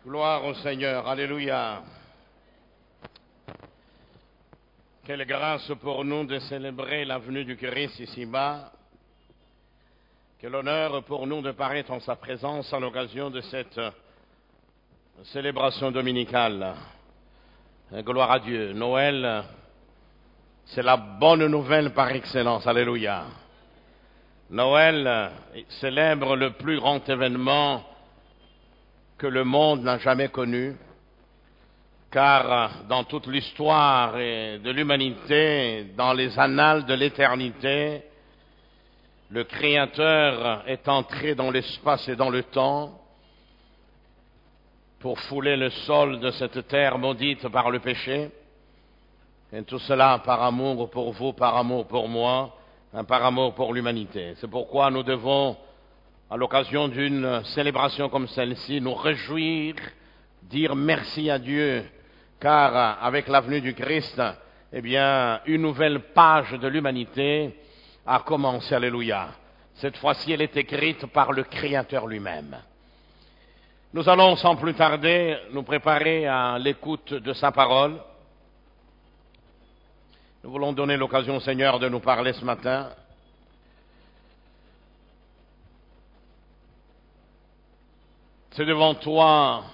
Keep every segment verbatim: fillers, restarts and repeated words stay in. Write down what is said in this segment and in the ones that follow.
Gloire au Seigneur, alléluia. Quelle grâce pour nous de célébrer la venue du Christ ici-bas. Quel honneur pour nous de paraître en sa présence à l'occasion de cette célébration dominicale. Gloire à Dieu. Noël, c'est la bonne nouvelle par excellence, alléluia. Noël célèbre le plus grand événement que le monde n'a jamais connu, car dans toute l'histoire de l'humanité, dans les annales de l'éternité, le Créateur est entré dans l'espace et dans le temps pour fouler le sol de cette terre maudite par le péché, et tout cela par amour pour vous, par amour pour moi, par amour pour l'humanité. C'est pourquoi nous devons, à l'occasion d'une célébration comme celle-ci, nous réjouir, dire merci à Dieu, car avec la venue du Christ, eh bien, une nouvelle page de l'humanité a commencé, alléluia. Cette fois-ci, elle est écrite par le Créateur lui-même. Nous allons sans plus tarder nous préparer à l'écoute de sa parole. Nous voulons donner l'occasion au Seigneur de nous parler ce matin. C'est devant toi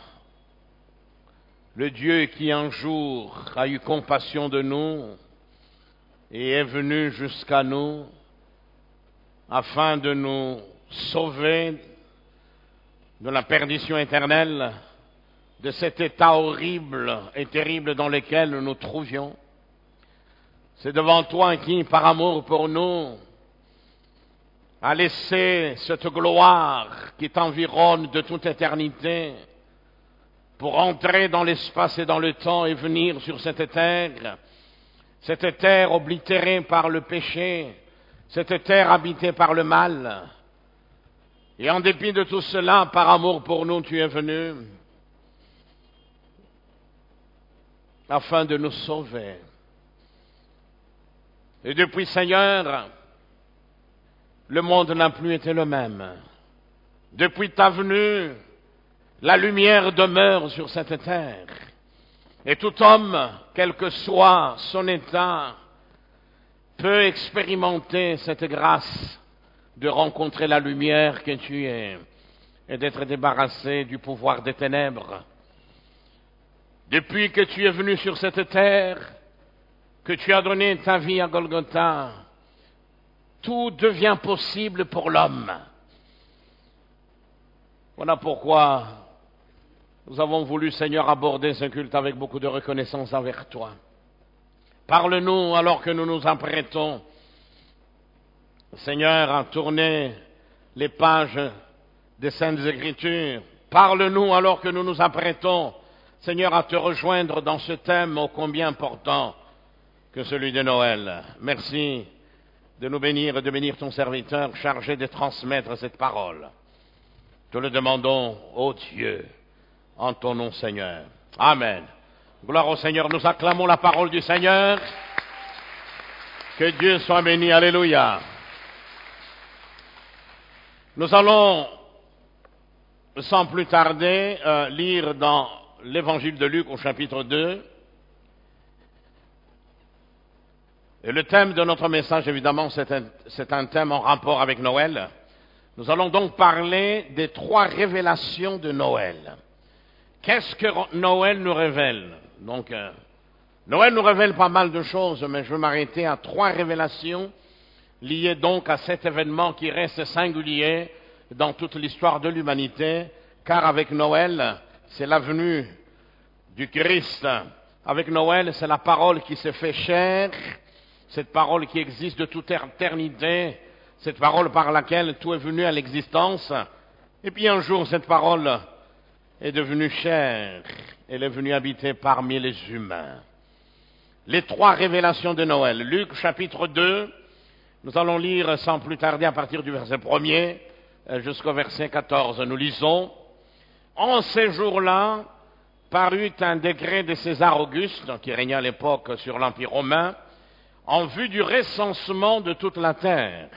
le Dieu qui un jour a eu compassion de nous et est venu jusqu'à nous afin de nous sauver de la perdition éternelle, de cet état horrible et terrible dans lequel nous nous trouvions. C'est devant toi qui, par amour pour nous, a laissé cette gloire qui t'environne de toute éternité pour entrer dans l'espace et dans le temps et venir sur cette terre, cette terre oblitérée par le péché, cette terre habitée par le mal. Et en dépit de tout cela, par amour pour nous, tu es venu afin de nous sauver. Et depuis, Seigneur, le monde n'a plus été le même. Depuis ta venue, la lumière demeure sur cette terre. Et tout homme, quel que soit son état, peut expérimenter cette grâce de rencontrer la lumière que tu es et d'être débarrassé du pouvoir des ténèbres. Depuis que tu es venu sur cette terre, que tu as donné ta vie à Golgotha, tout devient possible pour l'homme. Voilà pourquoi nous avons voulu, Seigneur, aborder ce culte avec beaucoup de reconnaissance envers toi. Parle-nous alors que nous nous apprêtons, Seigneur, à tourner les pages des Saintes Écritures. Parle-nous alors que nous nous apprêtons, Seigneur, à te rejoindre dans ce thème ô combien important que celui de Noël. Merci de nous bénir et de bénir ton serviteur chargé de transmettre cette parole. Te le demandons, ô Dieu, en ton nom, Seigneur. Amen. Gloire au Seigneur. Nous acclamons la parole du Seigneur. Que Dieu soit béni. Alléluia. Nous allons, sans plus tarder, euh, lire dans l'évangile de Luc au chapitre deux. Et le thème de notre message, évidemment, c'est un, c'est un thème en rapport avec Noël. Nous allons donc parler des trois révélations de Noël. Qu'est-ce que Noël nous révèle? Donc, euh, Noël nous révèle pas mal de choses, mais je veux m'arrêter à trois révélations liées donc à cet événement qui reste singulier dans toute l'histoire de l'humanité, car avec Noël, c'est la venue du Christ. Avec Noël, c'est la parole qui s'est fait chair, cette parole qui existe de toute éternité, cette parole par laquelle tout est venu à l'existence. Et puis un jour, cette parole est devenue chair, elle est venue habiter parmi les humains. Les trois révélations de Noël. Luc chapitre deux, nous allons lire sans plus tarder à partir du verset premier jusqu'au verset quatorze. Nous lisons: En ces jours-là, parut un décret de César Auguste, qui régnait à l'époque sur l'Empire romain, en vue du recensement de toute la terre.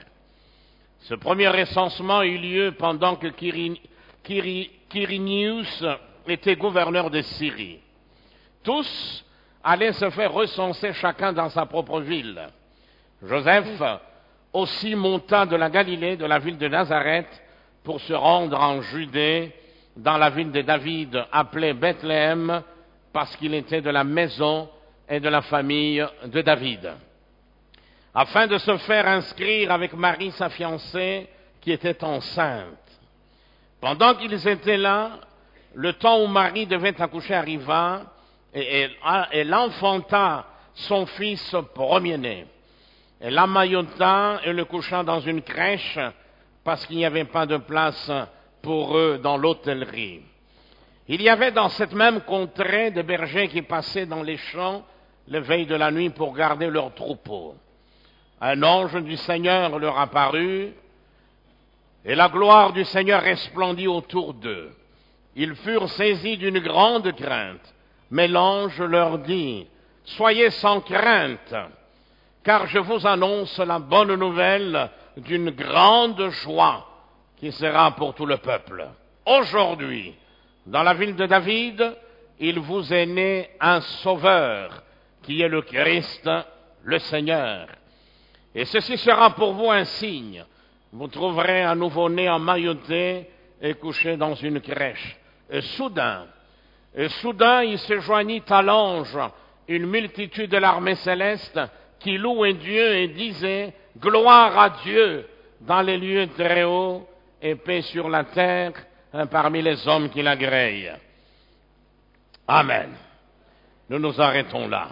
Ce premier recensement eut lieu pendant que Quirinius était gouverneur de Syrie. Tous allaient se faire recenser chacun dans sa propre ville. Joseph aussi monta de la Galilée, de la ville de Nazareth, pour se rendre en Judée, dans la ville de David, appelée Bethléem, parce qu'il était de la maison et de la famille de David, afin de se faire inscrire avec Marie, sa fiancée, qui était enceinte. Pendant qu'ils étaient là, le temps où Marie devait accoucher arriva, et elle enfanta son fils premier-né. Elle l'emmaillota et le coucha dans une crèche, parce qu'il n'y avait pas de place pour eux dans l'hôtellerie. Il y avait dans cette même contrée des bergers qui passaient dans les champs le veille de la nuit pour garder leurs troupeaux. Un ange du Seigneur leur apparut, et la gloire du Seigneur resplendit autour d'eux. Ils furent saisis d'une grande crainte, mais l'ange leur dit, « Soyez sans crainte, car je vous annonce la bonne nouvelle d'une grande joie qui sera pour tout le peuple. Aujourd'hui, dans la ville de David, il vous est né un sauveur, qui est le Christ, le Seigneur. Et ceci sera pour vous un signe. Vous trouverez un nouveau-né emmailloté et couché dans une crèche. Et soudain, et soudain, il se joignit à l'ange une multitude de l'armée céleste qui louait Dieu et disait « Gloire à Dieu dans les lieux très hauts et paix sur la terre parmi les hommes qui l'agréent. » Amen. Nous nous arrêtons là.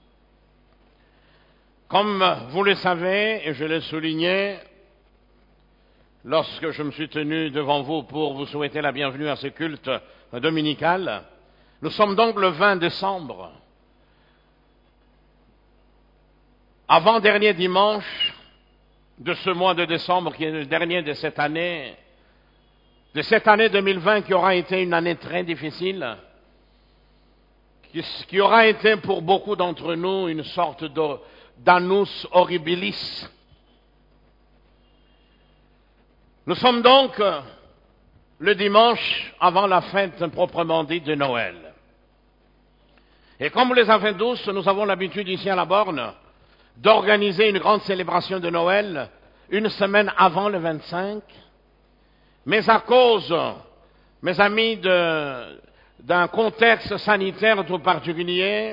Comme vous le savez, et je l'ai souligné, lorsque je me suis tenu devant vous pour vous souhaiter la bienvenue à ce culte dominical, nous sommes donc le vingt décembre. Avant-dernier dimanche de ce mois de décembre, qui est le dernier de cette année, de cette année deux mille vingt qui aura été une année très difficile, qui, qui aura été pour beaucoup d'entre nous une sorte de, d'annus horribilis. Nous sommes donc le dimanche avant la fête proprement dite de Noël. Et comme les avez tous, nous avons l'habitude ici à la Borne d'organiser une grande célébration de Noël une semaine avant le vingt-cinq. Mais à cause, mes amis, de, d'un contexte sanitaire tout particulier,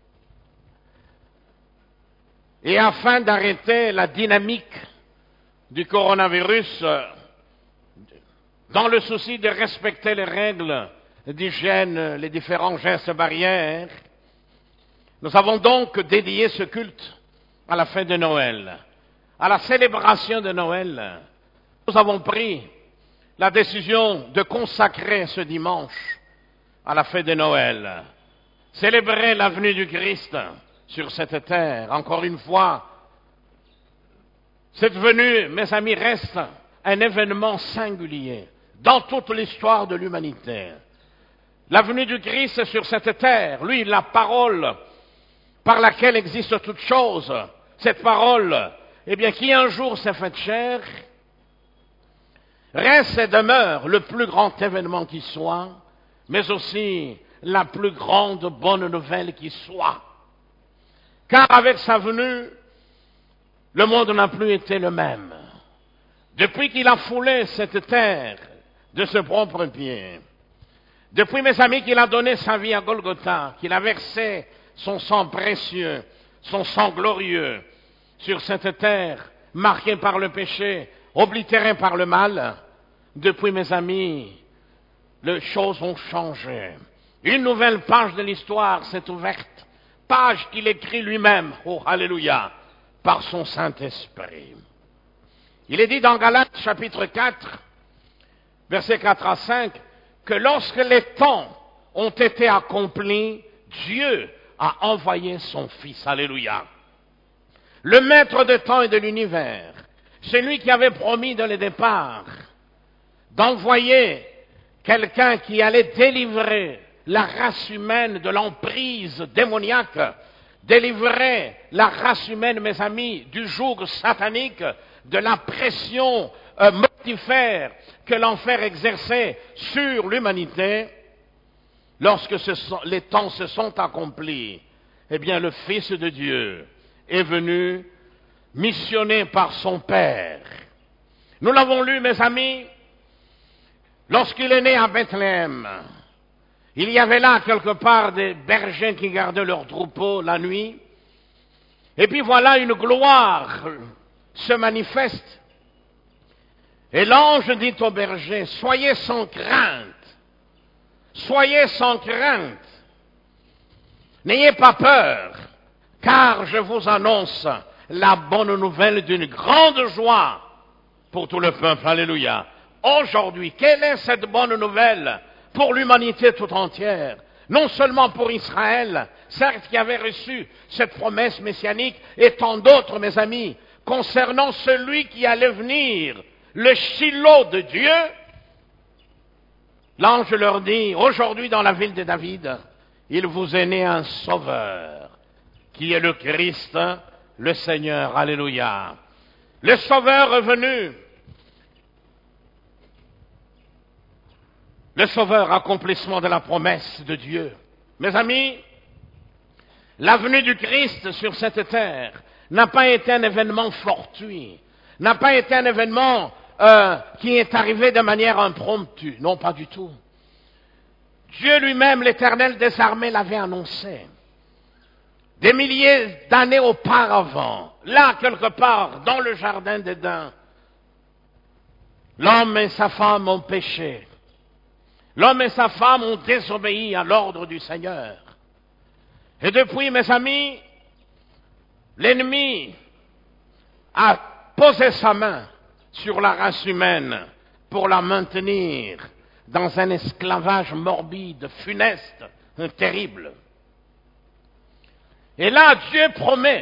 et afin d'arrêter la dynamique du coronavirus, dans le souci de respecter les règles d'hygiène, les différents gestes barrières, nous avons donc dédié ce culte à la fête de Noël, à la célébration de Noël. Nous avons pris la décision de consacrer ce dimanche à la fête de Noël, célébrer la venue du Christ sur cette terre. Encore une fois, cette venue, mes amis, reste un événement singulier dans toute l'histoire de l'humanité. La venue du Christ sur cette terre, lui, la parole par laquelle existe toute chose, cette parole, eh bien, qui un jour s'est faite chair, reste et demeure le plus grand événement qui soit, mais aussi la plus grande bonne nouvelle qui soit. Car avec sa venue, le monde n'a plus été le même. Depuis qu'il a foulé cette terre de ses propres pieds, depuis, mes amis, qu'il a donné sa vie à Golgotha, qu'il a versé son sang précieux, son sang glorieux sur cette terre marquée par le péché, oblitérée par le mal, depuis, mes amis, les choses ont changé. Une nouvelle page de l'histoire s'est ouverte, page qu'il écrit lui-même, oh alléluia, par son Saint-Esprit. Il est dit dans Galates chapitre quatre, versets quatre à cinq, que lorsque les temps ont été accomplis, Dieu a envoyé son Fils, alléluia. Le maître de temps et de l'univers, celui qui avait promis dès le départ d'envoyer quelqu'un qui allait délivrer la race humaine de l'emprise démoniaque, délivrer la race humaine, mes amis, du joug satanique, de la pression euh, mortifère que l'enfer exerçait sur l'humanité, lorsque ce sont, les temps se sont accomplis, eh bien le Fils de Dieu est venu missionné par son Père. Nous l'avons lu, mes amis, lorsqu'il est né à Bethléem. Il y avait là quelque part des bergers qui gardaient leurs troupeaux la nuit. Et puis voilà, une gloire se manifeste. Et l'ange dit aux bergers, soyez sans crainte, soyez sans crainte, n'ayez pas peur, car je vous annonce la bonne nouvelle d'une grande joie pour tout le peuple. Alléluia. Aujourd'hui, quelle est cette bonne nouvelle pour l'humanité tout entière? Non seulement pour Israël, certes qui avait reçu cette promesse messianique, et tant d'autres, mes amis, concernant celui qui allait venir, le Shiloh de Dieu. L'ange leur dit, aujourd'hui dans la ville de David, il vous est né un sauveur, qui est le Christ, le Seigneur. Alléluia. Le sauveur est venu. Le sauveur, accomplissement de la promesse de Dieu. Mes amis, la venue du Christ sur cette terre n'a pas été un événement fortuit, n'a pas été un événement euh, qui est arrivé de manière impromptue. Non, pas du tout. Dieu lui-même, l'Éternel des armées, l'avait annoncé. Des milliers d'années auparavant, là, quelque part, dans le jardin d'Éden, l'homme et sa femme ont péché. L'homme et sa femme ont désobéi à l'ordre du Seigneur. Et depuis, mes amis, l'ennemi a posé sa main sur la race humaine pour la maintenir dans un esclavage morbide, funeste, terrible. Et là, Dieu promet.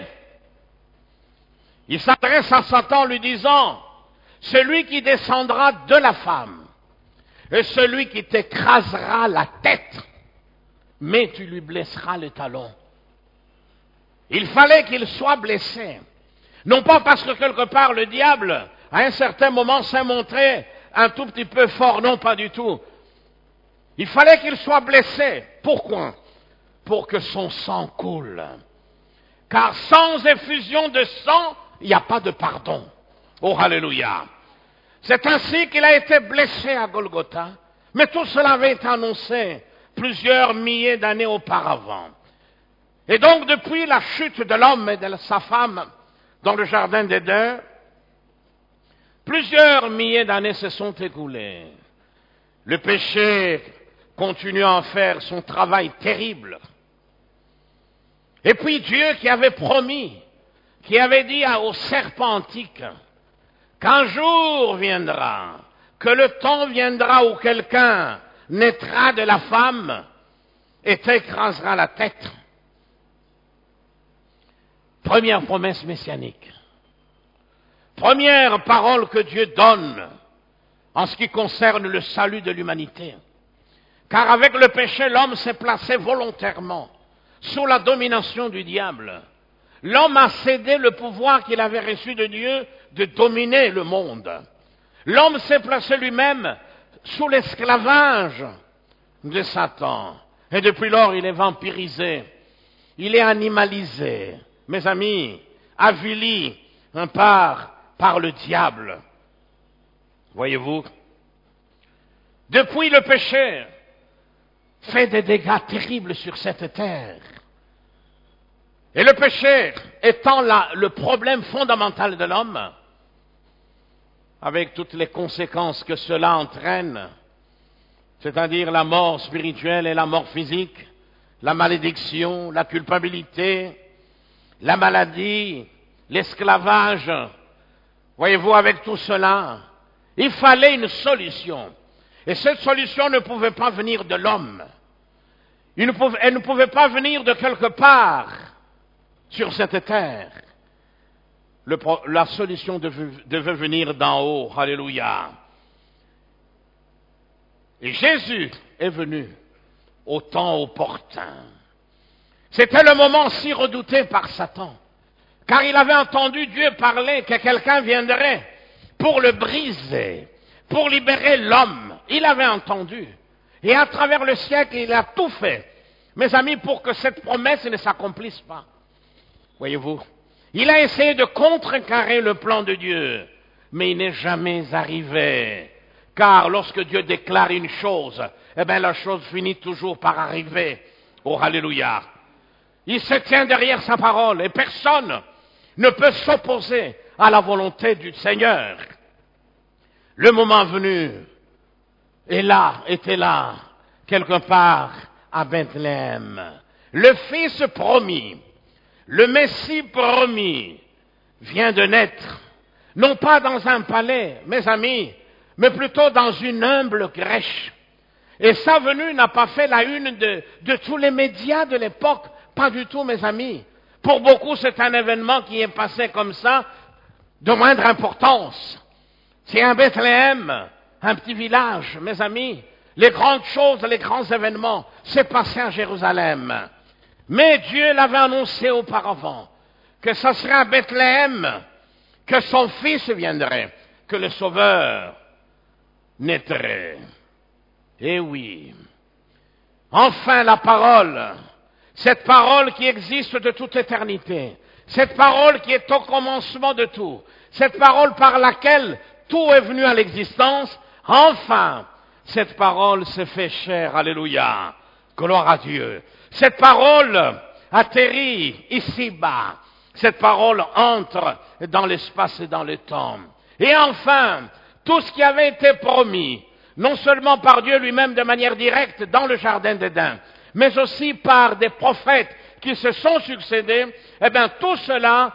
Il s'adresse à Satan lui disant, celui qui descendra de la femme, et celui qui t'écrasera la tête, mais tu lui blesseras les talons. Il fallait qu'il soit blessé. Non pas parce que quelque part le diable, à un certain moment, s'est montré un tout petit peu fort, non pas du tout. Il fallait qu'il soit blessé. Pourquoi? Pour que son sang coule. Car sans effusion de sang, il n'y a pas de pardon. Oh, alléluia. C'est ainsi qu'il a été blessé à Golgotha. Mais tout cela avait été annoncé plusieurs milliers d'années auparavant. Et donc, depuis la chute de l'homme et de sa femme dans le jardin d'Éden, plusieurs milliers d'années se sont écoulées. Le péché continue à en faire son travail terrible. Et puis Dieu qui avait promis, qui avait dit au serpent antique, qu'un jour viendra, que le temps viendra où quelqu'un naîtra de la femme et t'écrasera la tête. Première promesse messianique. Première parole que Dieu donne en ce qui concerne le salut de l'humanité. Car avec le péché, l'homme s'est placé volontairement sous la domination du diable. L'homme a cédé le pouvoir qu'il avait reçu de Dieu de dominer le monde. L'homme s'est placé lui-même sous l'esclavage de Satan. Et depuis lors, il est vampirisé. Il est animalisé. Mes amis, avili un par, par le diable. Voyez-vous? Depuis le péché, fait des dégâts terribles sur cette terre. Et le péché étant la, le problème fondamental de l'homme, avec toutes les conséquences que cela entraîne, c'est-à-dire la mort spirituelle et la mort physique, la malédiction, la culpabilité, la maladie, l'esclavage. Voyez-vous, avec tout cela, il fallait une solution. Et cette solution ne pouvait pas venir de l'homme. Elle ne pouvait, elle ne pouvait pas venir de quelque part sur cette terre. Le, la solution devait, devait venir d'en haut. Alléluia. Et Jésus est venu au temps opportun. C'était le moment si redouté par Satan. Car il avait entendu Dieu parler que quelqu'un viendrait pour le briser, pour libérer l'homme. Il avait entendu. Et à travers le siècle, il a tout fait, mes amis, pour que cette promesse ne s'accomplisse pas. Voyez-vous, il a essayé de contrecarrer le plan de Dieu, mais il n'est jamais arrivé. Car lorsque Dieu déclare une chose, eh bien la chose finit toujours par arriver. Oh, alléluia. Il se tient derrière sa parole et personne ne peut s'opposer à la volonté du Seigneur. Le moment venu est là, était là, quelque part à Bethléem. Le Fils promis, le Messie promis, vient de naître, non pas dans un palais, mes amis, mais plutôt dans une humble crèche. Et sa venue n'a pas fait la une de, de tous les médias de l'époque, pas du tout, mes amis. Pour beaucoup, c'est un événement qui est passé comme ça, de moindre importance. C'est un Bethléem, un petit village, mes amis. Les grandes choses, les grands événements, c'est passé à Jérusalem. Mais Dieu l'avait annoncé auparavant, que ce serait à Bethléem que son fils viendrait, que le Sauveur naîtrait. Eh oui. Enfin la parole, cette parole qui existe de toute éternité, cette parole qui est au commencement de tout, cette parole par laquelle tout est venu à l'existence, enfin, cette parole s'est fait chair, alléluia, gloire à Dieu. Cette parole atterrit ici-bas, cette parole entre dans l'espace et dans le temps. Et enfin, tout ce qui avait été promis, non seulement par Dieu lui-même de manière directe dans le jardin d'Éden, mais aussi par des prophètes qui se sont succédés, eh bien tout cela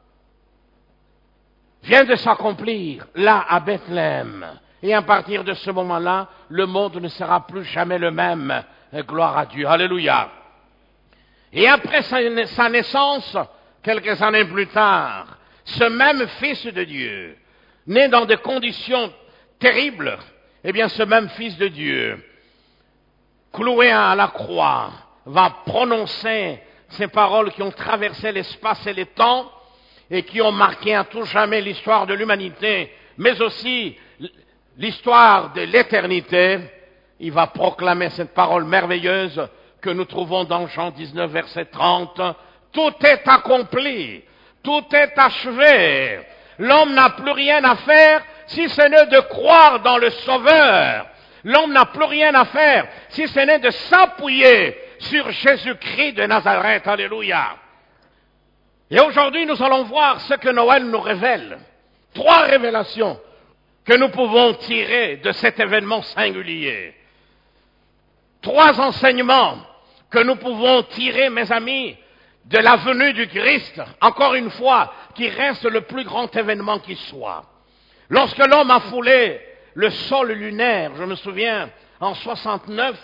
vient de s'accomplir là à Bethléem. Et à partir de ce moment-là, le monde ne sera plus jamais le même. Gloire à Dieu. Alléluia. Et après sa naissance, quelques années plus tard, ce même Fils de Dieu, né dans des conditions terribles, eh bien ce même Fils de Dieu, cloué à la croix, va prononcer ces paroles qui ont traversé l'espace et les temps et qui ont marqué à tout jamais l'histoire de l'humanité, mais aussi l'histoire de l'éternité. Il va proclamer cette parole merveilleuse que nous trouvons dans Jean dix-neuf, verset trente. Tout est accompli, tout est achevé. L'homme n'a plus rien à faire si ce n'est de croire dans le Sauveur. L'homme n'a plus rien à faire si ce n'est de s'appuyer sur Jésus-Christ de Nazareth. Alléluia. Et aujourd'hui, nous allons voir ce que Noël nous révèle. Trois révélations que nous pouvons tirer de cet événement singulier. Trois enseignements que nous pouvons tirer, mes amis, de la venue du Christ, encore une fois, qui reste le plus grand événement qui soit. Lorsque l'homme a foulé le sol lunaire, je me souviens, en soixante-neuf,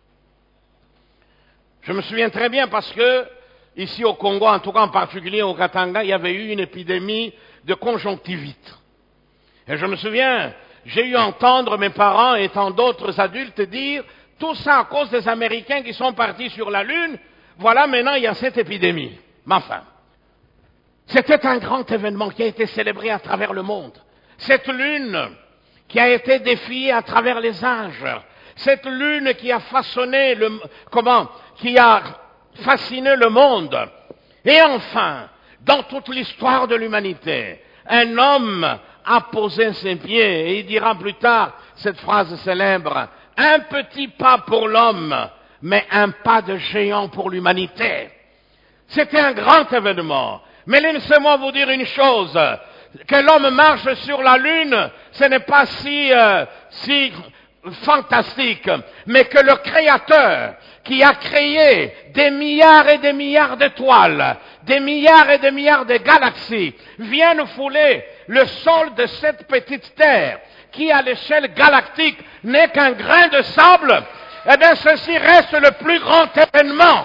je me souviens très bien parce que, ici au Congo, en tout cas en particulier au Katanga, il y avait eu une épidémie de conjonctivite. Et je me souviens, j'ai eu à entendre mes parents et tant d'autres adultes dire, tout ça à cause des Américains qui sont partis sur la Lune, voilà maintenant il y a cette épidémie. Mais enfin, c'était un grand événement qui a été célébré à travers le monde. Cette lune qui a été défiée à travers les âges, cette lune qui a façonné le, comment, qui a fasciné le monde. Et enfin, dans toute l'histoire de l'humanité, un homme a posé ses pieds, et il dira plus tard cette phrase célèbre, un petit pas pour l'homme, mais un pas de géant pour l'humanité. C'était un grand événement. Mais laissez-moi vous dire une chose, que l'homme marche sur la lune, ce n'est pas si, euh, si fantastique, mais que le Créateur, qui a créé des milliards et des milliards d'étoiles, des milliards et des milliards de galaxies, vienne fouler le sol de cette petite terre, qui à l'échelle galactique n'est qu'un grain de sable, eh bien ceci reste le plus grand événement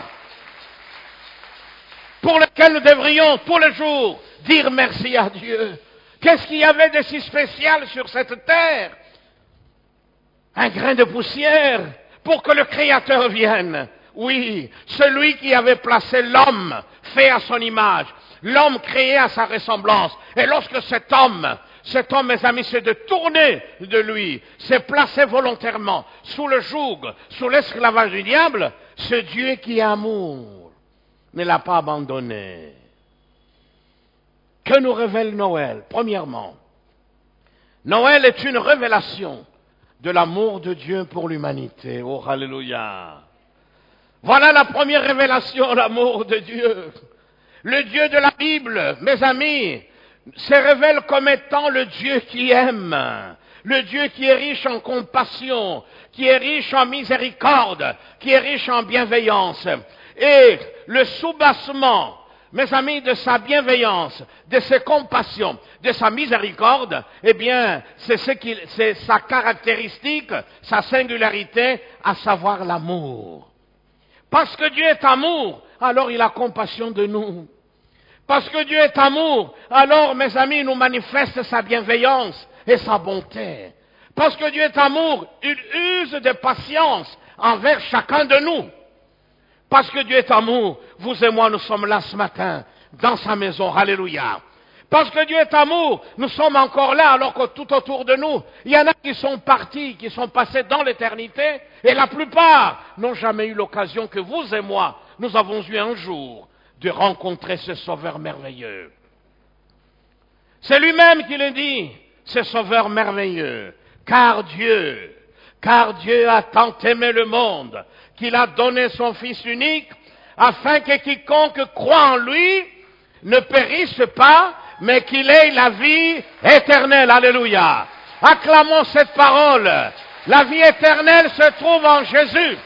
pour lequel nous devrions tous les jours dire merci à Dieu. Qu'est-ce qu'il y avait de si spécial sur cette terre? Un grain de poussière pour que le Créateur vienne. Oui, celui qui avait placé l'homme fait à son image, l'homme créé à sa ressemblance. Et lorsque cet homme cet homme, mes amis, c'est de tourner de lui, c'est placer volontairement sous le joug, sous l'esclavage du diable, ce Dieu qui est amour ne l'a pas abandonné. Que nous révèle Noël? Premièrement, Noël est une révélation de l'amour de Dieu pour l'humanité. Oh, alléluia! Voilà la première révélation, l'amour de Dieu. Le Dieu de la Bible, mes amis, se révèle comme étant le Dieu qui aime, le Dieu qui est riche en compassion, qui est riche en miséricorde, qui est riche en bienveillance. Et le soubassement, mes amis, de sa bienveillance, de ses compassions, de sa miséricorde, eh bien, c'est ce qui, c'est sa caractéristique, sa singularité, à savoir l'amour. Parce que Dieu est amour, alors il a compassion de nous. Parce que Dieu est amour, alors, mes amis, il nous manifeste sa bienveillance et sa bonté. Parce que Dieu est amour, il use de patience envers chacun de nous. Parce que Dieu est amour, vous et moi, nous sommes là ce matin, dans sa maison, alléluia. Parce que Dieu est amour, nous sommes encore là, alors que tout autour de nous, il y en a qui sont partis, qui sont passés dans l'éternité, et la plupart n'ont jamais eu l'occasion que vous et moi, nous avons eu un jour de rencontrer ce Sauveur merveilleux. C'est lui-même qui le dit, ce Sauveur merveilleux, car Dieu, car Dieu a tant aimé le monde, qu'il a donné son Fils unique, afin que quiconque croit en lui ne périsse pas, mais qu'il ait la vie éternelle. Alléluia. Acclamons cette parole. La vie éternelle se trouve en Jésus.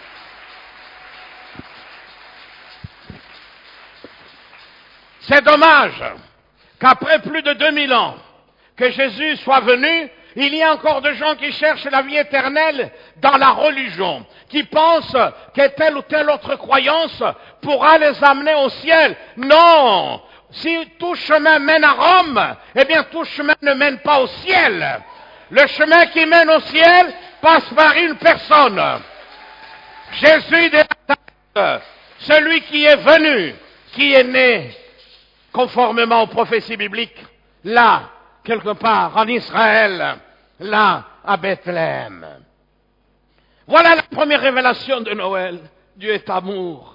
C'est dommage qu'après plus de deux mille ans que Jésus soit venu, il y a encore des gens qui cherchent la vie éternelle dans la religion, qui pensent que telle ou telle autre croyance pourra les amener au ciel. Non! Si tout chemin mène à Rome, eh bien tout chemin ne mène pas au ciel. Le chemin qui mène au ciel passe par une personne. Jésus de Nazareth, celui qui est venu, qui est né conformément aux prophéties bibliques, là, quelque part en Israël, là, à Bethléem. Voilà la première révélation de Noël. Dieu est amour.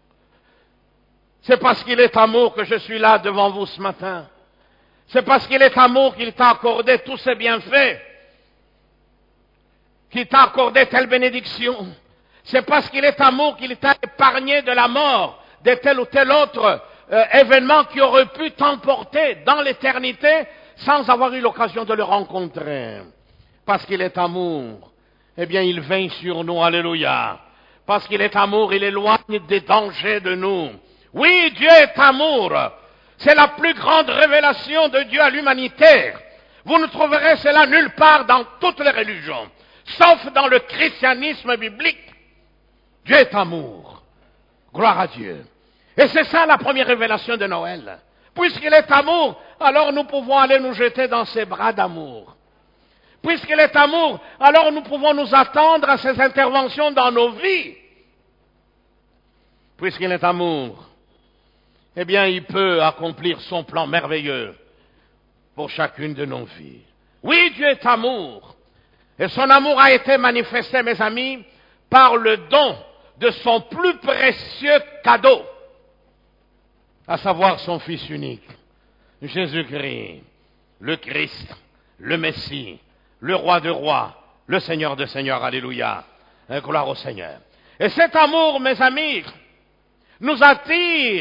C'est parce qu'il est amour que je suis là devant vous ce matin. C'est parce qu'il est amour qu'il t'a accordé tous ses bienfaits, qu'il t'a accordé telle bénédiction. C'est parce qu'il est amour qu'il t'a épargné de la mort, de tel ou tel autre euh, événement qui aurait pu t'emporter dans l'éternité sans avoir eu l'occasion de le rencontrer. Parce qu'il est amour, eh bien il veille sur nous, alléluia. Parce qu'il est amour, il éloigne des dangers de nous. Oui, Dieu est amour. C'est la plus grande révélation de Dieu à l'humanité. Vous ne trouverez cela nulle part dans toutes les religions, sauf dans le christianisme biblique. Dieu est amour. Gloire à Dieu. Et c'est ça la première révélation de Noël. Puisqu'il est amour, alors nous pouvons aller nous jeter dans ses bras d'amour. Puisqu'il est amour, alors nous pouvons nous attendre à ses interventions dans nos vies. Puisqu'il est amour, eh bien, il peut accomplir son plan merveilleux pour chacune de nos vies. Oui, Dieu est amour. Et son amour a été manifesté, mes amis, par le don de son plus précieux cadeau, à savoir son Fils unique, Jésus-Christ, le Christ, le Messie, le Roi de rois, le Seigneur de seigneurs. Alléluia. Et gloire au Seigneur. Et cet amour, mes amis, nous attire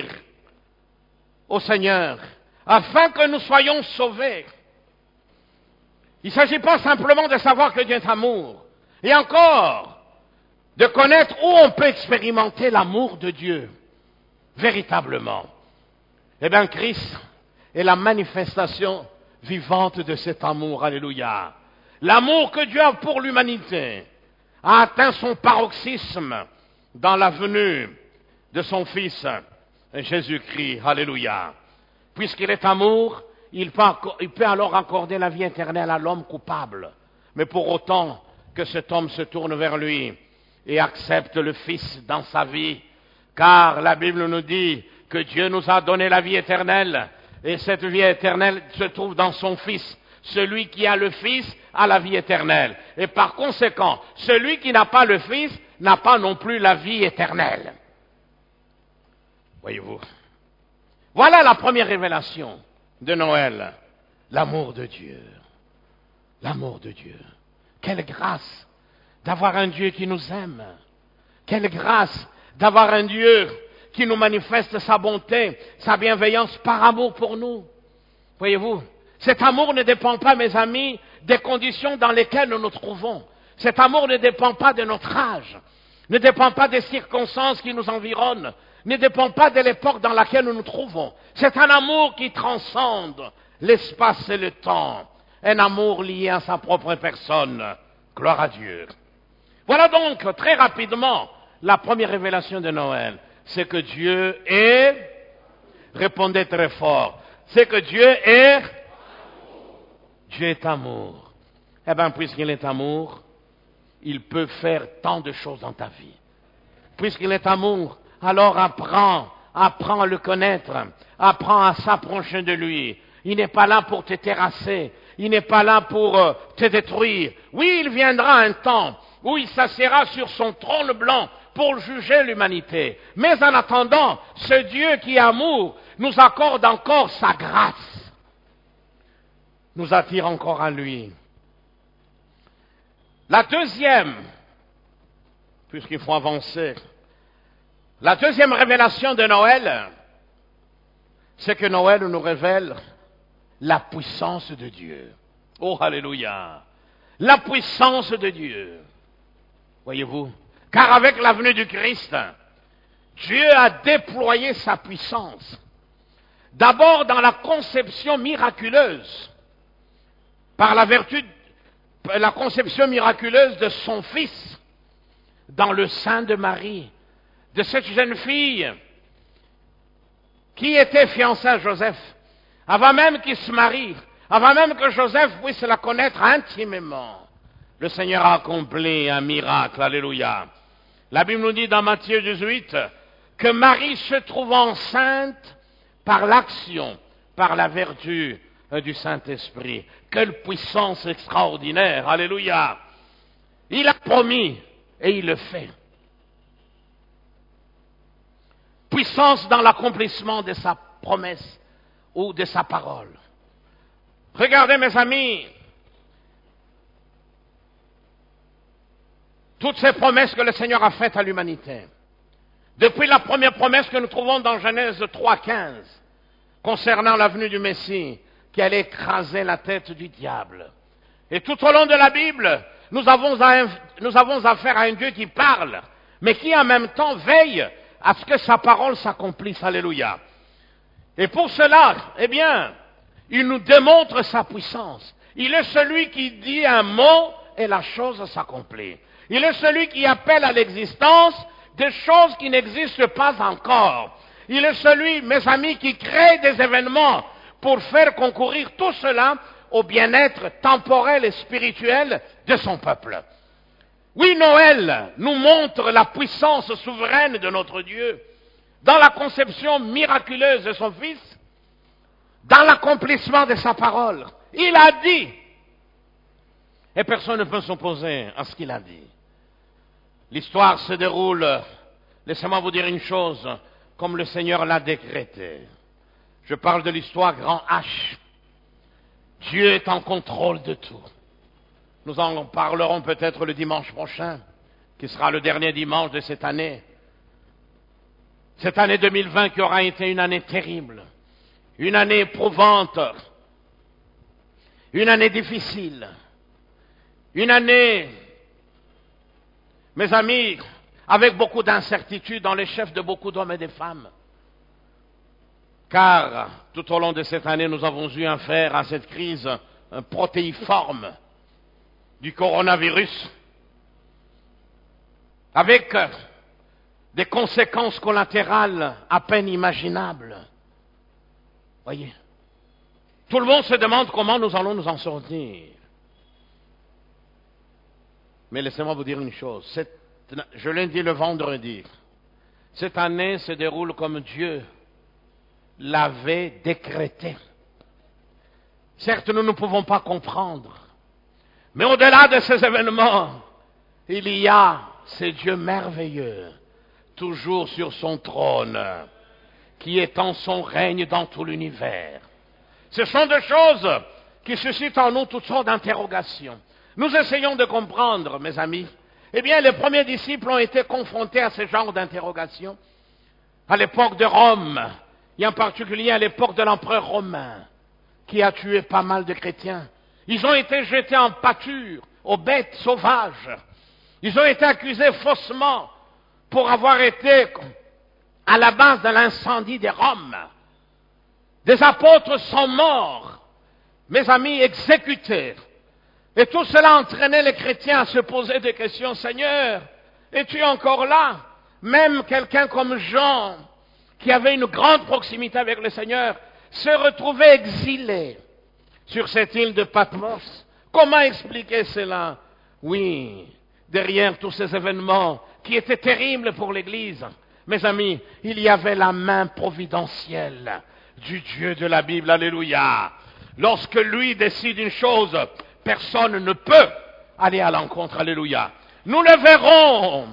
au Seigneur, afin que nous soyons sauvés. Il ne s'agit pas simplement de savoir que Dieu est amour, et encore, de connaître où on peut expérimenter l'amour de Dieu, véritablement. Eh bien, Christ est la manifestation vivante de cet amour, alléluia. L'amour que Dieu a pour l'humanité a atteint son paroxysme dans la venue de son Fils, Jésus-Christ, alléluia. Puisqu'il est amour, il peut, il peut alors accorder la vie éternelle à l'homme coupable. Mais pour autant que cet homme se tourne vers lui et accepte le Fils dans sa vie, car la Bible nous dit que Dieu nous a donné la vie éternelle, et cette vie éternelle se trouve dans son Fils. Celui qui a le Fils a la vie éternelle. Et par conséquent, celui qui n'a pas le Fils n'a pas non plus la vie éternelle. Voyez-vous. Voilà la première révélation de Noël. L'amour de Dieu. L'amour de Dieu. Quelle grâce d'avoir un Dieu qui nous aime. Quelle grâce d'avoir un Dieu qui nous manifeste sa bonté, sa bienveillance par amour pour nous. Voyez-vous, cet amour ne dépend pas, mes amis, des conditions dans lesquelles nous nous trouvons. Cet amour ne dépend pas de notre âge, ne dépend pas des circonstances qui nous environnent, ne dépend pas de l'époque dans laquelle nous nous trouvons. C'est un amour qui transcende l'espace et le temps. Un amour lié à sa propre personne. Gloire à Dieu. Voilà donc, très rapidement, la première révélation de Noël. C'est que Dieu est, répondez très fort, c'est que Dieu est, Dieu est amour. Eh bien, puisqu'il est amour, il peut faire tant de choses dans ta vie. Puisqu'il est amour, alors apprends, apprends à le connaître, apprends à s'approcher de lui. Il n'est pas là pour te terrasser, il n'est pas là pour euh, te détruire. Oui, il viendra un temps où il s'assiera sur son trône blanc pour juger l'humanité. Mais en attendant, ce Dieu qui est amour nous accorde encore sa grâce, nous attire encore à lui. La deuxième, puisqu'il faut avancer, la deuxième révélation de Noël, c'est que Noël nous révèle la puissance de Dieu. Oh, alléluia! La puissance de Dieu. Voyez-vous? Car avec la venue du Christ, Dieu a déployé sa puissance. D'abord dans la conception miraculeuse, par la vertu, la conception miraculeuse de son Fils, dans le sein de Marie, de cette jeune fille qui était fiancée à Joseph, avant même qu'il se marie, avant même que Joseph puisse la connaître intimement. Le Seigneur a accompli un miracle, alléluia. La Bible nous dit dans Matthieu dix-huit que Marie se trouve enceinte par l'action, par la vertu du Saint-Esprit. Quelle puissance extraordinaire, alléluia. Il a promis et il le fait. Puissance dans l'accomplissement de sa promesse ou de sa parole. Regardez mes amis, toutes ces promesses que le Seigneur a faites à l'humanité. Depuis la première promesse que nous trouvons dans Genèse trois, quinze, concernant la venue du Messie, qui allait écraser la tête du diable. Et tout au long de la Bible, nous avons, à, nous avons affaire à un Dieu qui parle, mais qui en même temps veille à ce que sa parole s'accomplisse. Alléluia. Et pour cela, eh bien, il nous démontre sa puissance. Il est celui qui dit un mot et la chose s'accomplit. Il est celui qui appelle à l'existence des choses qui n'existent pas encore. Il est celui, mes amis, qui crée des événements pour faire concourir tout cela au bien-être temporel et spirituel de son peuple. Oui, Noël nous montre la puissance souveraine de notre Dieu dans la conception miraculeuse de son Fils, dans l'accomplissement de sa parole. Il a dit, et personne ne peut s'opposer à ce qu'il a dit. L'histoire se déroule, laissez-moi vous dire une chose, comme le Seigneur l'a décrété. Je parle de l'histoire grand H. Dieu est en contrôle de tout. Nous en parlerons peut-être le dimanche prochain, qui sera le dernier dimanche de cette année. Cette année deux mille vingt qui aura été une année terrible, une année éprouvante, une année difficile, une année, mes amis, avec beaucoup d'incertitudes dans les chefs de beaucoup d'hommes et de femmes. Car tout au long de cette année, nous avons eu affaire à cette crise protéiforme du coronavirus, avec des conséquences collatérales à peine imaginables. Voyez, tout le monde se demande comment nous allons nous en sortir. Mais laissez-moi vous dire une chose, cette, je l'ai dit le vendredi, cette année se déroule comme Dieu l'avait décrété. Certes, nous ne pouvons pas comprendre, mais au-delà de ces événements, il y a ce Dieu merveilleux, toujours sur son trône, qui étend son règne dans tout l'univers. Ce sont des choses qui suscitent en nous toutes sortes d'interrogations. Nous essayons de comprendre, mes amis. Eh bien, les premiers disciples ont été confrontés à ce genre d'interrogations. À l'époque de Rome, et en particulier à l'époque de l'empereur romain, qui a tué pas mal de chrétiens. Ils ont été jetés en pâture aux bêtes sauvages. Ils ont été accusés faussement pour avoir été à la base de l'incendie de Rome. Des apôtres sont morts, mes amis, exécutés. Et tout cela entraînait les chrétiens à se poser des questions. Seigneur, es-tu encore là? Même quelqu'un comme Jean, qui avait une grande proximité avec le Seigneur, se retrouvait exilé sur cette île de Patmos. Comment expliquer cela? Oui, derrière tous ces événements qui étaient terribles pour l'Église, mes amis, il y avait la main providentielle du Dieu de la Bible. Alléluia. Lorsque lui décide une chose, personne ne peut aller à l'encontre. Alléluia. Nous le verrons.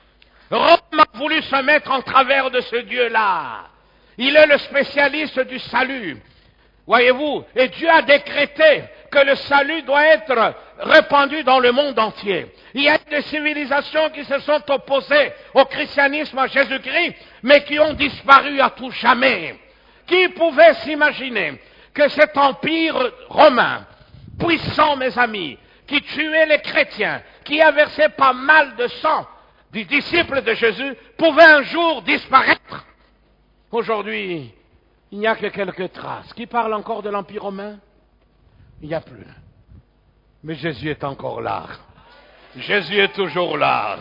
Rome a voulu se mettre en travers de ce Dieu-là. Il est le spécialiste du salut. Voyez-vous, et Dieu a décrété que le salut doit être répandu dans le monde entier. Il y a des civilisations qui se sont opposées au christianisme, à Jésus-Christ, mais qui ont disparu à tout jamais. Qui pouvait s'imaginer que cet empire romain, puissant, mes amis, qui tuait les chrétiens, qui a versé pas mal de sang des disciples de Jésus, pouvait un jour disparaître? Aujourd'hui, il n'y a que quelques traces. Qui parle encore de l'Empire romain? Il n'y a plus. Mais Jésus est encore là. Jésus est toujours là.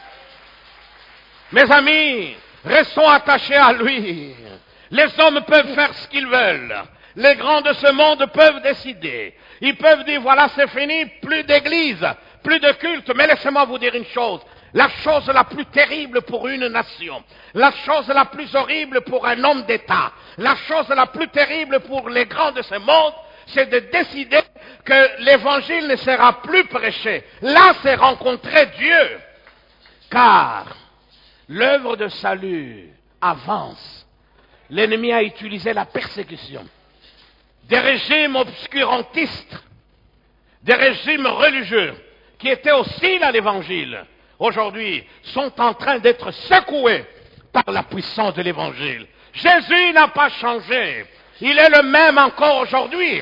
Mes amis, restons attachés à lui. Les hommes peuvent faire ce qu'ils veulent. Les grands de ce monde peuvent décider. Ils peuvent dire, voilà, c'est fini, plus d'église, plus de culte. Mais laissez-moi vous dire une chose. La chose la plus terrible pour une nation, la chose la plus horrible pour un homme d'État, la chose la plus terrible pour les grands de ce monde, c'est de décider que l'évangile ne sera plus prêché. Là, c'est rencontrer Dieu. Car l'œuvre de salut avance. L'ennemi a utilisé la persécution. Des régimes obscurantistes, des régimes religieux qui étaient hostiles à l'évangile, aujourd'hui, sont en train d'être secoués par la puissance de l'Évangile. Jésus n'a pas changé. Il est le même encore aujourd'hui.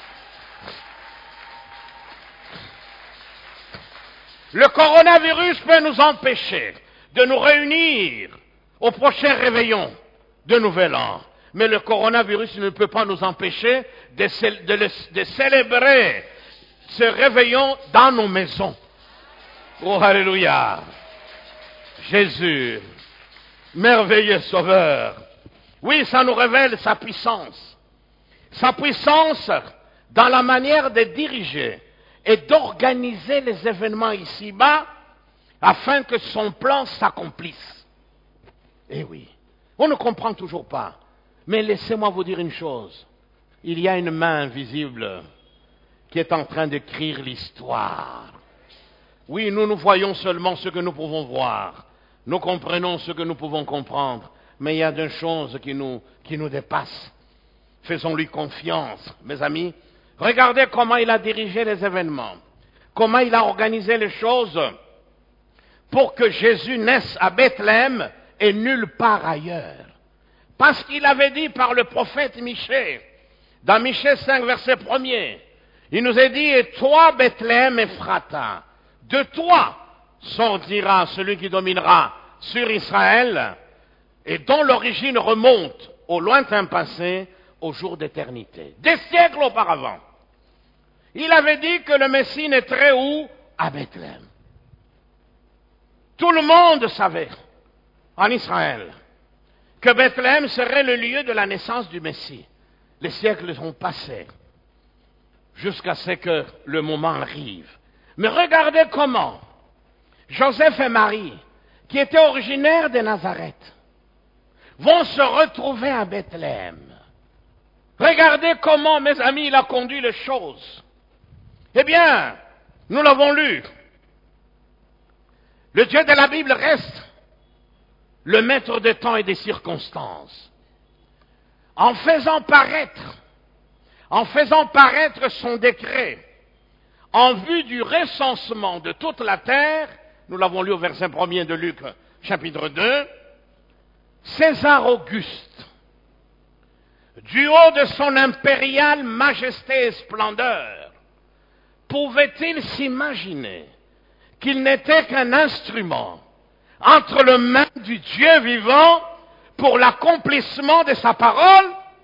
Le coronavirus peut nous empêcher de nous réunir au prochain réveillon de Nouvel An. Mais le coronavirus ne peut pas nous empêcher de, cé- de, le, de célébrer ce réveillon dans nos maisons. Oh, alléluia! Jésus, merveilleux Sauveur. Oui, ça nous révèle sa puissance. Sa puissance dans la manière de diriger et d'organiser les événements ici-bas afin que son plan s'accomplisse. Eh oui, on ne comprend toujours pas. Mais laissez-moi vous dire une chose. Il y a une main invisible qui est en train d'écrire l'histoire. Oui, nous nous voyons seulement ce que nous pouvons voir. Nous comprenons ce que nous pouvons comprendre. Mais il y a des choses qui nous, qui nous dépassent. Faisons-lui confiance, mes amis. Regardez comment il a dirigé les événements. Comment il a organisé les choses pour que Jésus naisse à Bethléem et nulle part ailleurs. Parce qu'il avait dit par le prophète Michée, dans Michée cinq, verset premier, il nous a dit, et toi, Bethléem Ephrata, de toi sortira celui qui dominera sur Israël et dont l'origine remonte au lointain passé, au jour d'éternité. Des siècles auparavant, il avait dit que le Messie naîtrait où? À Bethléem. Tout le monde savait, en Israël, que Bethléem serait le lieu de la naissance du Messie. Les siècles ont passé jusqu'à ce que le moment arrive. Mais regardez comment Joseph et Marie, qui étaient originaires de Nazareth, vont se retrouver à Bethléem. Regardez comment, mes amis, il a conduit les choses. Eh bien, nous l'avons lu. Le Dieu de la Bible reste le maître des temps et des circonstances. En faisant paraître, en faisant paraître son décret, en vue du recensement de toute la terre, nous l'avons lu au verset premier de Luc, chapitre deux, César Auguste, du haut de son impériale majesté et splendeur, pouvait-il s'imaginer qu'il n'était qu'un instrument entre les mains du Dieu vivant pour l'accomplissement de sa parole?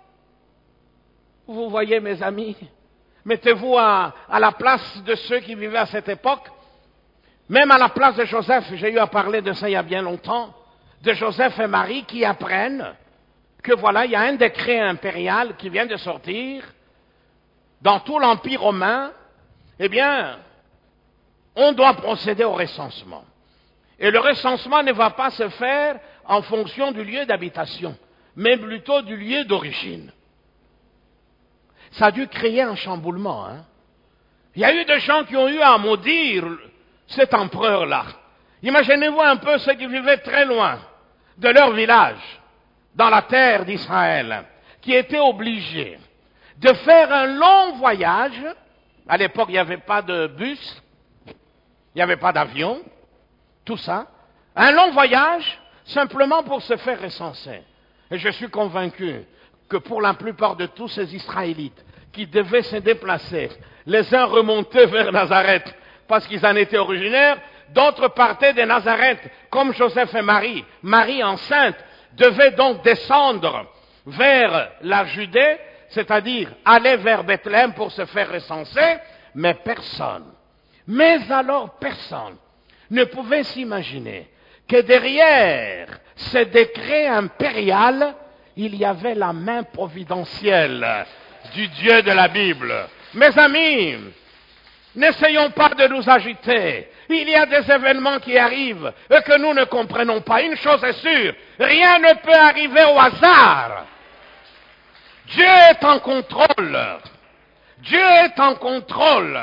Vous voyez, mes amis, mettez-vous à, à la place de ceux qui vivaient à cette époque, même à la place de Joseph. J'ai eu à parler de ça il y a bien longtemps, de Joseph et Marie qui apprennent que voilà, il y a un décret impérial qui vient de sortir dans tout l'Empire romain. Eh bien, on doit procéder au recensement. Et le recensement ne va pas se faire en fonction du lieu d'habitation, mais plutôt du lieu d'origine. Ça a dû créer un chamboulement. Hein? Il y a eu des gens qui ont eu à maudire cet empereur-là. Imaginez-vous un peu ceux qui vivaient très loin de leur village, dans la terre d'Israël, qui étaient obligés de faire un long voyage. À l'époque, il n'y avait pas de bus, il n'y avait pas d'avion, tout ça. Un long voyage, simplement pour se faire recenser. Et je suis convaincu que pour la plupart de tous ces Israélites qui devaient se déplacer, les uns remontaient vers Nazareth parce qu'ils en étaient originaires, d'autres partaient de Nazareth, comme Joseph et Marie. Marie enceinte devait donc descendre vers la Judée, c'est-à-dire aller vers Bethléem pour se faire recenser, mais personne, mais alors personne ne pouvait s'imaginer que derrière ce décret impérial, il y avait la main providentielle du Dieu de la Bible. Mes amis, n'essayons pas de nous agiter. Il y a des événements qui arrivent et que nous ne comprenons pas. Une chose est sûre, rien ne peut arriver au hasard. Dieu est en contrôle. Dieu est en contrôle.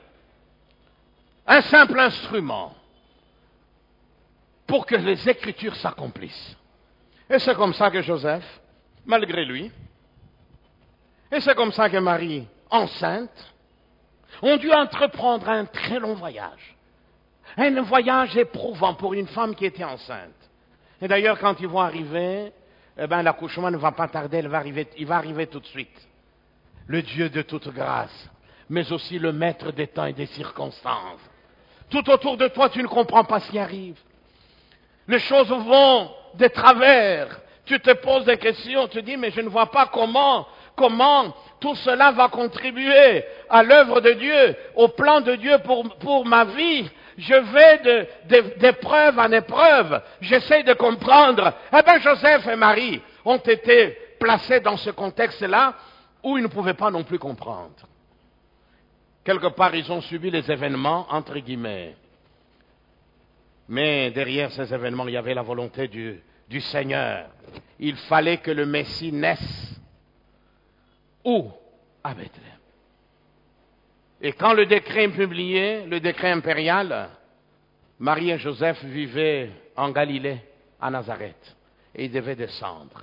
Un simple instrument pour que les Écritures s'accomplissent. Et c'est comme ça que Joseph, malgré lui, et c'est comme ça que Marie, enceinte, ont dû entreprendre un très long voyage. Un voyage éprouvant pour une femme qui était enceinte. Et d'ailleurs, quand ils vont arriver, eh ben, l'accouchement ne va pas tarder, il va, arriver, il va arriver tout de suite. Le Dieu de toute grâce, mais aussi le maître des temps et des circonstances. Tout autour de toi, tu ne comprends pas ce qui arrive. Les choses vont de travers. Tu te poses des questions, tu te dis, mais je ne vois pas comment, comment tout cela va contribuer à l'œuvre de Dieu, au plan de Dieu pour, pour ma vie. Je vais de, de, d'épreuve en épreuve. J'essaie de comprendre. Eh bien, Joseph et Marie ont été placés dans ce contexte-là où ils ne pouvaient pas non plus comprendre. Quelque part, ils ont subi les événements, entre guillemets. Mais derrière ces événements, il y avait la volonté du, du Seigneur. Il fallait que le Messie naisse. Où? À Bethléem. Et quand le décret est publié, le décret impérial, Marie et Joseph vivaient en Galilée, à Nazareth. Et ils devaient descendre.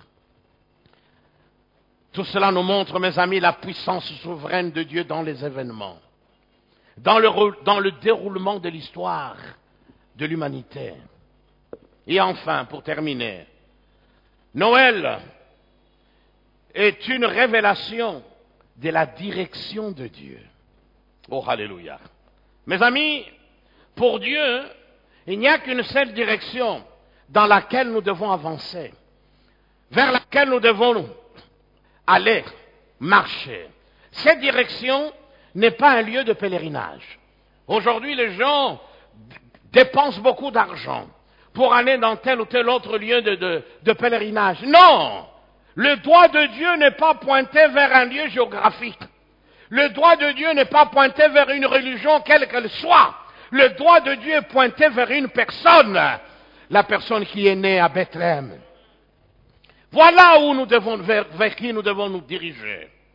Tout cela nous montre, mes amis, la puissance souveraine de Dieu dans les événements. Dans le, dans le déroulement de l'histoire de l'humanité. Et enfin, pour terminer, Noël est une révélation de la direction de Dieu. Oh, alléluia. Mes amis, pour Dieu, il n'y a qu'une seule direction dans laquelle nous devons avancer, vers laquelle nous devons aller, marcher. Cette direction n'est pas un lieu de pèlerinage. Aujourd'hui, les gens dépensent beaucoup d'argent pour aller dans tel ou tel autre lieu de, de, de pèlerinage. Non! Le doigt de Dieu n'est pas pointé vers un lieu géographique. Le doigt de Dieu n'est pas pointé vers une religion quelle qu'elle soit. Le doigt de Dieu est pointé vers une personne. La personne qui est née à Bethléem. Voilà où nous devons, vers, vers qui nous devons nous diriger.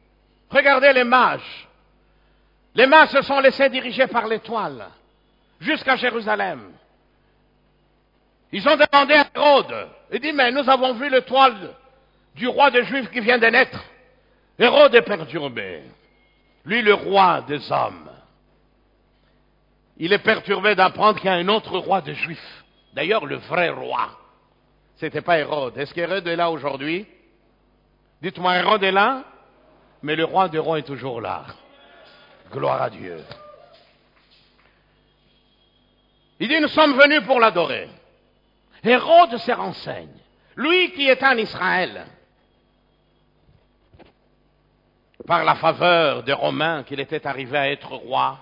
Regardez les mages. Les mages se sont laissés diriger par l'étoile jusqu'à Jérusalem. Ils ont demandé à Hérode. Il dit, mais nous avons vu l'étoile du roi des Juifs qui vient de naître. Hérode est perturbé. Lui, le roi des hommes. Il est perturbé d'apprendre qu'il y a un autre roi des Juifs. D'ailleurs, le vrai roi. C'était pas Hérode. Est-ce qu'Hérode est là aujourd'hui? Dites-moi, Hérode est là? Mais le roi des rois est toujours là. Gloire à Dieu. Il dit, nous sommes venus pour l'adorer. Hérode se renseigne. Lui qui est en Israël, par la faveur des Romains qu'il était arrivé à être roi.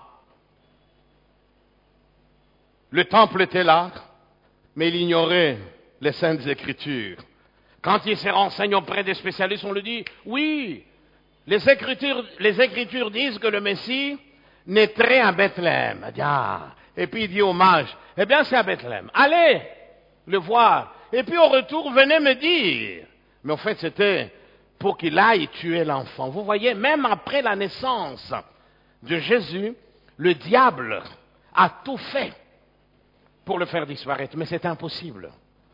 Le temple était là, mais il ignorait les Saintes Écritures. Quand il se renseigne auprès des spécialistes, on lui dit, oui, les Écritures, les Écritures disent que le Messie naîtrait à Bethléem. Il dit, ah. Et puis il dit aux mages, eh bien c'est à Bethléem. Allez le voir. Et puis au retour, venez me dire. Mais en fait, c'était pour qu'il aille tuer l'enfant. Vous voyez, même après la naissance de Jésus, le diable a tout fait pour le faire disparaître. Mais c'est impossible.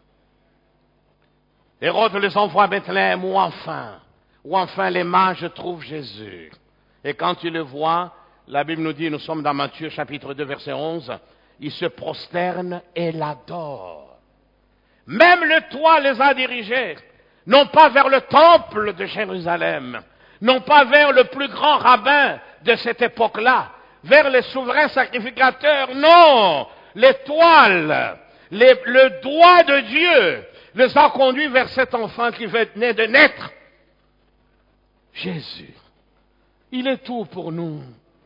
Hérode les envoie à Bethléem, où enfin, où enfin les mages trouvent Jésus. Et quand ils le voient, la Bible nous dit, nous sommes dans Matthieu chapitre deux, verset onze, ils se prosternent et l'adorent. Même le toit les a dirigés, non pas vers le temple de Jérusalem, non pas vers le plus grand rabbin de cette époque-là, vers les souverains sacrificateurs, non, l'étoile, les, le doigt de Dieu les a conduits vers cet enfant qui venait de naître. Jésus, il est tout pour nous.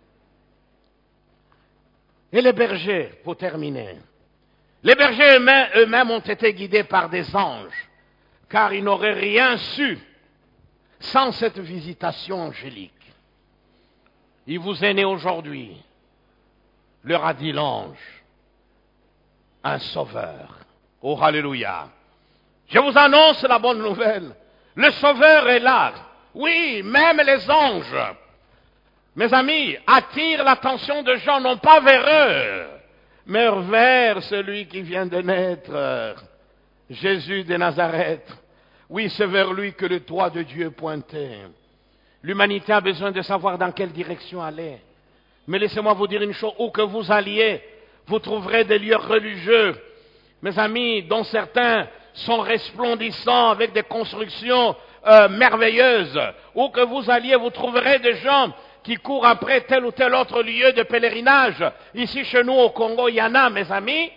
Et les bergers, pour terminer, les bergers eux-mêmes ont été guidés par des anges, car ils n'auraient rien su sans cette visitation angélique. Il vous est né aujourd'hui, leur a dit l'ange, un sauveur. Oh, alléluia. Je vous annonce la bonne nouvelle. Le sauveur est là. Oui, même les anges, mes amis, attirent l'attention de gens, non pas vers eux, mais vers celui qui vient de naître, Jésus de Nazareth. Oui, c'est vers lui que le doigt de Dieu pointait. L'humanité a besoin de savoir dans quelle direction aller. Mais laissez-moi vous dire une chose, où que vous alliez, vous trouverez des lieux religieux, mes amis, dont certains sont resplendissants avec des constructions euh, merveilleuses. Où que vous alliez, vous trouverez des gens qui courent après tel ou tel autre lieu de pèlerinage. Ici, chez nous, au Congo, il y en a, mes amis.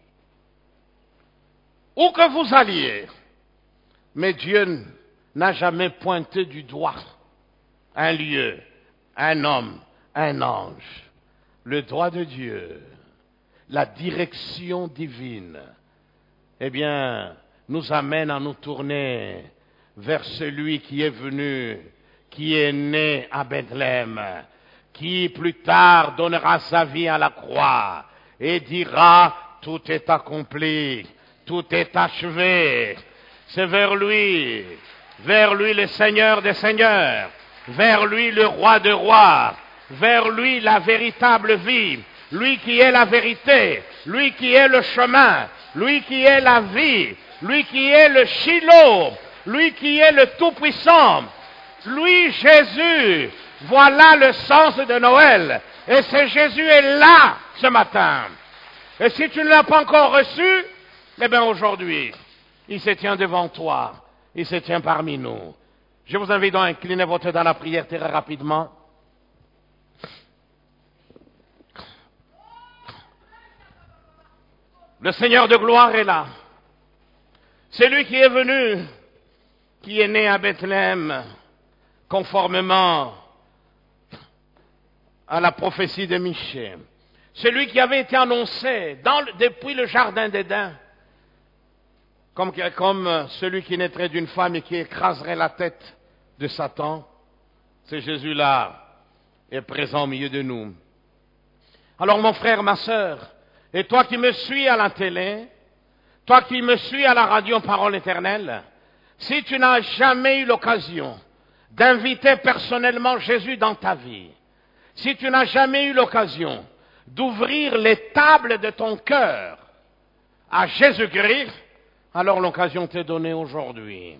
Où que vous alliez. Mais Dieu n'a jamais pointé du doigt un lieu, un homme, un ange. Le doigt de Dieu, la direction divine, eh bien, nous amène à nous tourner vers celui qui est venu, qui est né à Bethléem, qui plus tard donnera sa vie à la croix et dira, tout est accompli, tout est achevé. C'est vers lui, vers lui le Seigneur des Seigneurs, vers lui le Roi des Rois, vers lui la véritable vie, lui qui est la vérité, lui qui est le chemin, lui qui est la vie, lui qui est le Shiloh, lui qui est le Tout-Puissant, lui Jésus. Voilà le sens de Noël. Et ce Jésus est là ce matin. Et si tu ne l'as pas encore reçu, eh bien aujourd'hui, il se tient devant toi, il se tient parmi nous. Je vous invite donc à incliner votre tête dans la prière très rapidement. Le Seigneur de gloire est là. C'est lui qui est venu, qui est né à Bethléem, conformément à la prophétie de Michée. Celui qui avait été annoncé dans, depuis le jardin d'Éden, comme, comme celui qui naîtrait d'une femme et qui écraserait la tête de Satan. C'est Jésus-là, est présent au milieu de nous. Alors mon frère, ma sœur, et toi qui me suis à la télé, toi qui me suis à la radio Parole Éternelle, si tu n'as jamais eu l'occasion d'inviter personnellement Jésus dans ta vie, si tu n'as jamais eu l'occasion d'ouvrir les tables de ton cœur à Jésus-Christ, alors l'occasion t'est donnée aujourd'hui.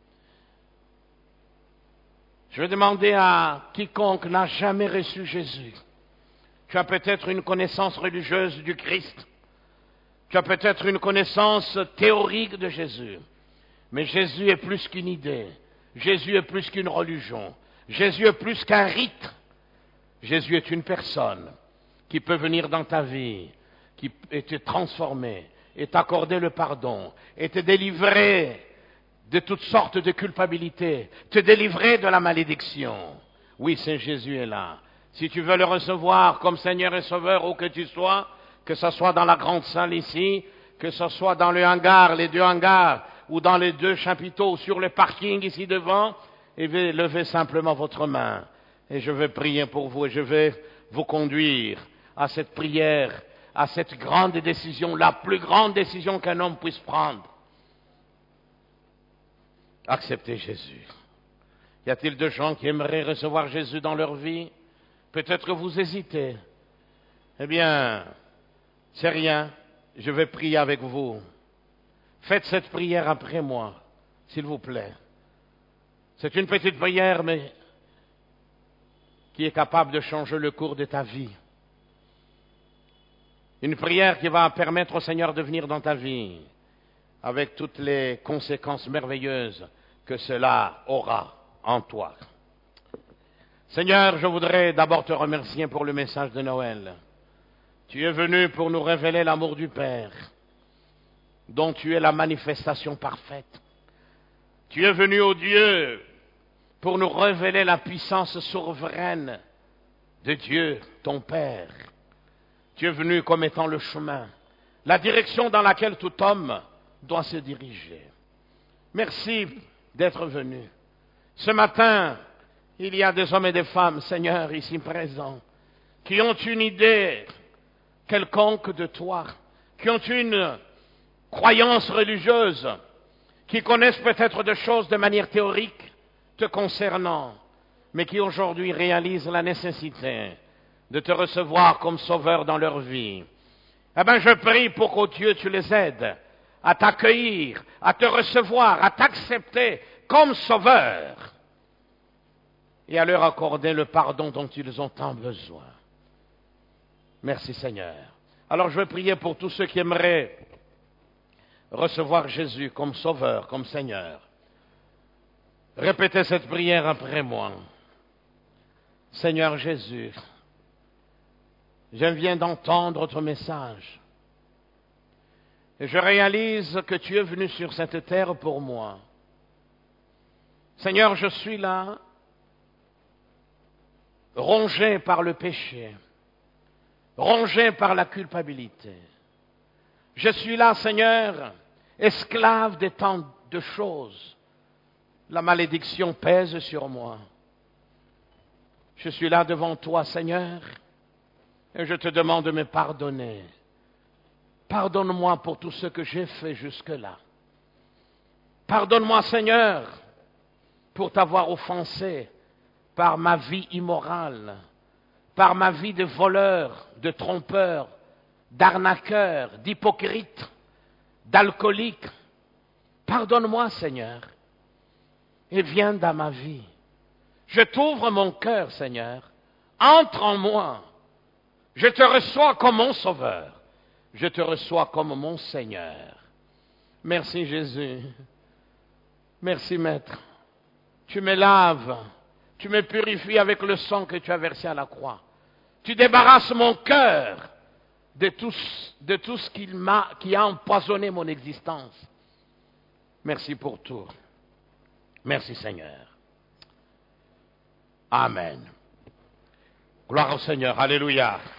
Je vais demander à quiconque n'a jamais reçu Jésus. Tu as peut-être une connaissance religieuse du Christ. Tu as peut-être une connaissance théorique de Jésus. Mais Jésus est plus qu'une idée. Jésus est plus qu'une religion. Jésus est plus qu'un rite. Jésus est une personne qui peut venir dans ta vie, qui peut te transformer, et t'accorder le pardon, et te délivrer de toutes sortes de culpabilités, te délivrer de la malédiction. Oui, Saint Jésus est là. Si tu veux le recevoir comme Seigneur et Sauveur, où que tu sois, que ce soit dans la grande salle ici, que ce soit dans le hangar, les deux hangars, ou dans les deux chapiteaux, ou sur le parking ici devant, et levez simplement votre main. Et je vais prier pour vous, et je vais vous conduire à cette prière, à cette grande décision, la plus grande décision qu'un homme puisse prendre. Acceptez Jésus. Y a-t-il de gens qui aimeraient recevoir Jésus dans leur vie? Peut-être que vous hésitez. Eh bien, c'est rien. Je vais prier avec vous. Faites cette prière après moi, s'il vous plaît. C'est une petite prière, mais qui est capable de changer le cours de ta vie. Une prière qui va permettre au Seigneur de venir dans ta vie, avec toutes les conséquences merveilleuses que cela aura en toi. Seigneur, je voudrais d'abord te remercier pour le message de Noël. Tu es venu pour nous révéler l'amour du Père, dont tu es la manifestation parfaite. Tu es venu, ô Dieu, pour nous révéler la puissance souveraine de Dieu, ton Père. Tu es venu comme étant le chemin, la direction dans laquelle tout homme doit se diriger. Merci d'être venu. Ce matin, il y a des hommes et des femmes, Seigneur, ici présents, qui ont une idée quelconque de toi, qui ont une croyance religieuse, qui connaissent peut-être des choses de manière théorique te concernant, mais qui aujourd'hui réalisent la nécessité de te recevoir comme sauveur dans leur vie. Eh bien, je prie pour que Dieu, tu les aides à t'accueillir, à te recevoir, à t'accepter comme sauveur et à leur accorder le pardon dont ils ont tant besoin. Merci Seigneur. Alors je vais prier pour tous ceux qui aimeraient recevoir Jésus comme sauveur, comme Seigneur. Répétez cette prière après moi. Seigneur Jésus, je viens d'entendre ton message. Et je réalise que tu es venu sur cette terre pour moi. Seigneur, je suis là, rongé par le péché, rongé par la culpabilité. Je suis là, Seigneur, esclave de tant de choses. La malédiction pèse sur moi. Je suis là devant toi, Seigneur, et je te demande de me pardonner. Pardonne-moi pour tout ce que j'ai fait jusque-là. Pardonne-moi, Seigneur, pour t'avoir offensé par ma vie immorale, par ma vie de voleur, de trompeur, d'arnaqueur, d'hypocrite, d'alcoolique. Pardonne-moi, Seigneur, et viens dans ma vie. Je t'ouvre mon cœur, Seigneur. Entre en moi. Je te reçois comme mon sauveur. Je te reçois comme mon Seigneur. Merci Jésus. Merci Maître. Tu me laves. Tu me purifies avec le sang que tu as versé à la croix. Tu débarrasses mon cœur de tout, de tout ce qui, m'a, qui a empoisonné mon existence. Merci pour tout. Merci Seigneur. Amen. Gloire au Seigneur. Alléluia.